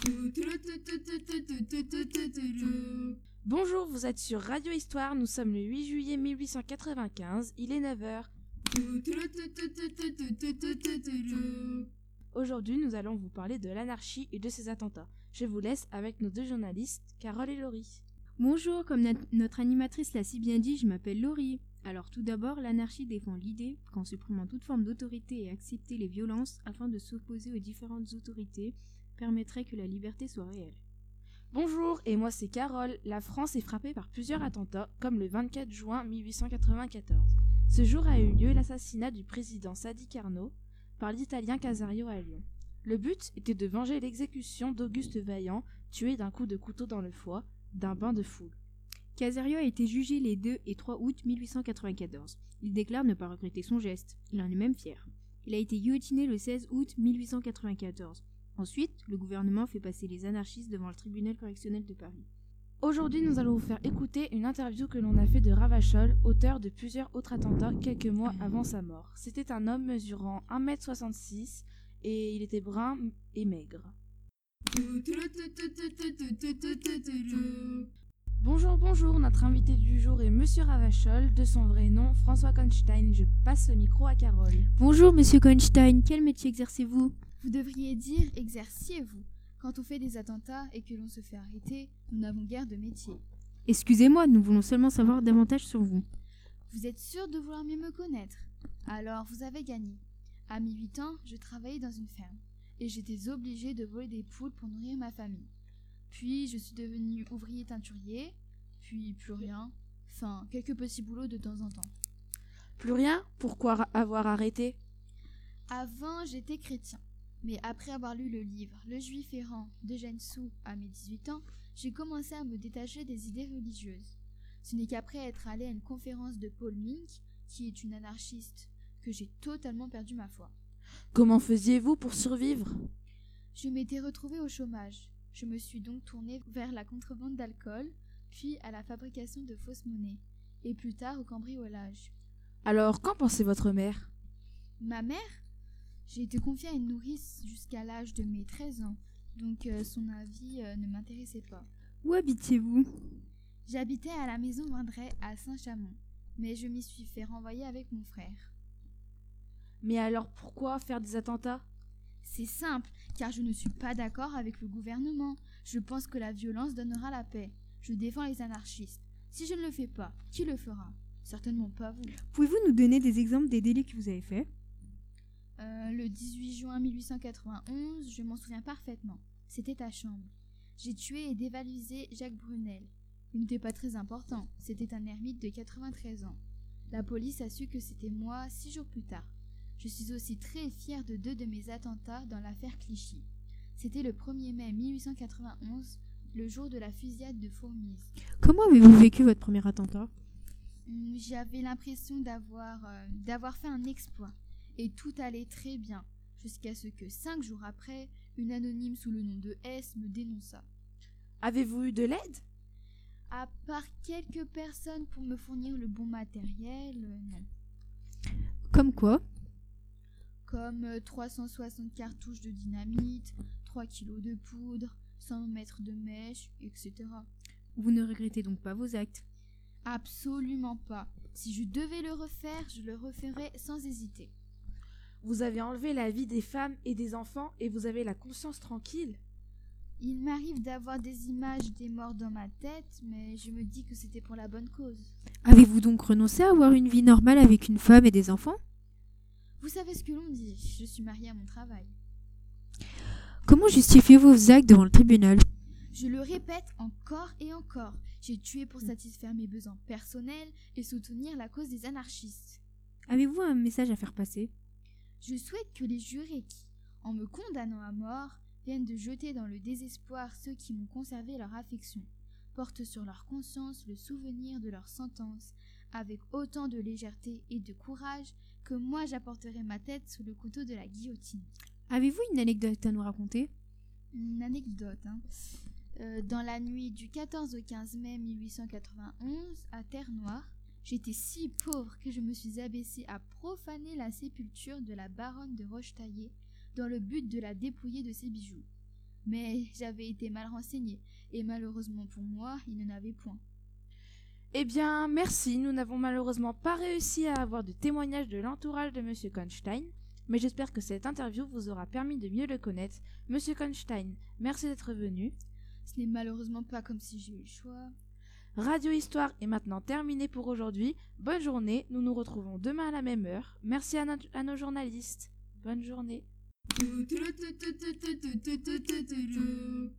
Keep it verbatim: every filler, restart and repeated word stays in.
Bonjour, vous êtes sur Radio Histoire, nous sommes le huit juillet mille huit cent quatre-vingt-quinze, il est neuf heures. Aujourd'hui, nous allons vous parler de l'anarchie et de ses attentats. Je vous laisse avec nos deux journalistes, Carole et Laurie. Bonjour, comme nat- notre animatrice l'a si bien dit, je m'appelle Laurie. Alors tout d'abord, l'anarchie défend l'idée qu'en supprimant toute forme d'autorité et accepter les violences afin de s'opposer aux différentes autorités permettrait que la liberté soit réelle. Bonjour, et moi c'est Carole. La France est frappée par plusieurs attentats, comme le vingt-quatre juin mille huit cent quatre-vingt-quatorze. Ce jour a eu lieu l'assassinat du président Sadi Carnot par l'italien Caserio à Lyon. Le but était de venger l'exécution d'Auguste Vaillant, tué d'un coup de couteau dans le foie, d'un bain de foule. Caserio a été jugé les deux et trois août mille huit cent quatre-vingt-quatorze. Il déclare ne pas regretter son geste. Il en est même fier. Il a été guillotiné le seize août mille huit cent quatre-vingt-quatorze. Ensuite, le gouvernement fait passer les anarchistes devant le tribunal correctionnel de Paris. Aujourd'hui, nous allons vous faire écouter une interview que l'on a fait de Ravachol, auteur de plusieurs autres attentats quelques mois avant sa mort. C'était un homme mesurant un mètre soixante-six et il était brun et maigre. Bonjour, bonjour, notre invité du jour est Monsieur Ravachol, de son vrai nom François Cohnstein. Je passe le micro à Carole. Bonjour Monsieur Cohnstein, quel métier exercez-vous ? Vous devriez dire « exerciez-vous ». Quand on fait des attentats et que l'on se fait arrêter, nous n'avons guère de métier. Excusez-moi, nous voulons seulement savoir davantage sur vous. Vous êtes sûr de vouloir mieux me connaître ? Alors, vous avez gagné. À mes huit ans, je travaillais dans une ferme et j'étais obligée de voler des poules pour nourrir ma famille. Puis, je suis devenue ouvrier teinturier, puis plus rien. Enfin, quelques petits boulots de temps en temps. Plus rien ? Pourquoi avoir arrêté ? Avant, j'étais chrétien. Mais après avoir lu le livre Le Juif errant d'Eugène Sue à mes dix-huit ans, j'ai commencé à me détacher des idées religieuses. Ce n'est qu'après être allée à une conférence de Paul Mink, qui est une anarchiste, que j'ai totalement perdu ma foi. Comment faisiez-vous pour survivre ? Je m'étais retrouvée au chômage. Je me suis donc tournée vers la contrebande d'alcool, puis à la fabrication de fausses monnaies, et plus tard au cambriolage. Alors, qu'en pensait votre mère ? Ma mère ? J'ai été confiée à une nourrice jusqu'à l'âge de mes treize ans, donc euh, son avis euh, ne m'intéressait pas. Où habitiez-vous ? J'habitais à la maison Vindray à Saint-Chamond, mais je m'y suis fait renvoyer avec mon frère. Mais alors pourquoi faire des attentats ? C'est simple, car je ne suis pas d'accord avec le gouvernement. Je pense que la violence donnera la paix. Je défends les anarchistes. Si je ne le fais pas, qui le fera ? Certainement pas vous. Pouvez-vous nous donner des exemples des délits que vous avez faits ? Euh, le dix-huit juin mille huit cent quatre-vingt-onze, je m'en souviens parfaitement. C'était à Chambre. J'ai tué et dévalisé Jacques Brunel. Il n'était pas très important, c'était un ermite de quatre-vingt-treize ans. La police a su que c'était moi six jours plus tard. Je suis aussi très fière de deux de mes attentats dans l'affaire Clichy. C'était le premier mai mille huit cent quatre-vingt-onze, le jour de la fusillade de Fourmise. Comment avez-vous vécu votre premier attentat ? J'avais l'impression d'avoir, euh, d'avoir fait un exploit. Et tout allait très bien, jusqu'à ce que, cinq jours après, une anonyme sous le nom de S me dénonça. Avez-vous eu de l'aide ? À part quelques personnes pour me fournir le bon matériel, euh, non. Comme quoi ? Comme euh, trois cent soixante cartouches de dynamite, trois kilos de poudre, cent mètres de mèche, et cetera. Vous ne regrettez donc pas vos actes ? Absolument pas. Si je devais le refaire, je le referais sans hésiter. Vous avez enlevé la vie des femmes et des enfants et vous avez la conscience tranquille ? Il m'arrive d'avoir des images des morts dans ma tête, mais je me dis que c'était pour la bonne cause. Avez-vous donc renoncé à avoir une vie normale avec une femme et des enfants ? Vous savez ce que l'on dit, je suis mariée à mon travail. Comment justifiez-vous vos actes devant le tribunal ? Je le répète encore et encore. J'ai tué pour satisfaire mes besoins personnels et soutenir la cause des anarchistes. Avez-vous un message à faire passer ? Je souhaite que les jurés qui, en me condamnant à mort, viennent de jeter dans le désespoir ceux qui m'ont conservé leur affection, portent sur leur conscience le souvenir de leur sentence, avec autant de légèreté et de courage que moi j'apporterai ma tête sous le couteau de la guillotine. Avez-vous une anecdote à nous raconter ? Une anecdote, hein. Euh, dans la nuit du quatorze au quinze mai mille huit cent quatre-vingt-onze, à Terre-Noire, j'étais si pauvre que je me suis abaissée à profaner la sépulture de la baronne de Rochetaillé dans le but de la dépouiller de ses bijoux. Mais j'avais été mal renseignée, et malheureusement pour moi, il n'en avait point. Eh bien, merci, nous n'avons malheureusement pas réussi à avoir de témoignages de l'entourage de Monsieur Cohnstein, mais j'espère que cette interview vous aura permis de mieux le connaître. Monsieur Cohnstein, merci d'être venu. Ce n'est malheureusement pas comme si j'ai eu le choix. Radio Histoire est maintenant terminée pour aujourd'hui. Bonne journée, nous nous retrouvons demain à la même heure. Merci à, no- à nos journalistes. Bonne journée.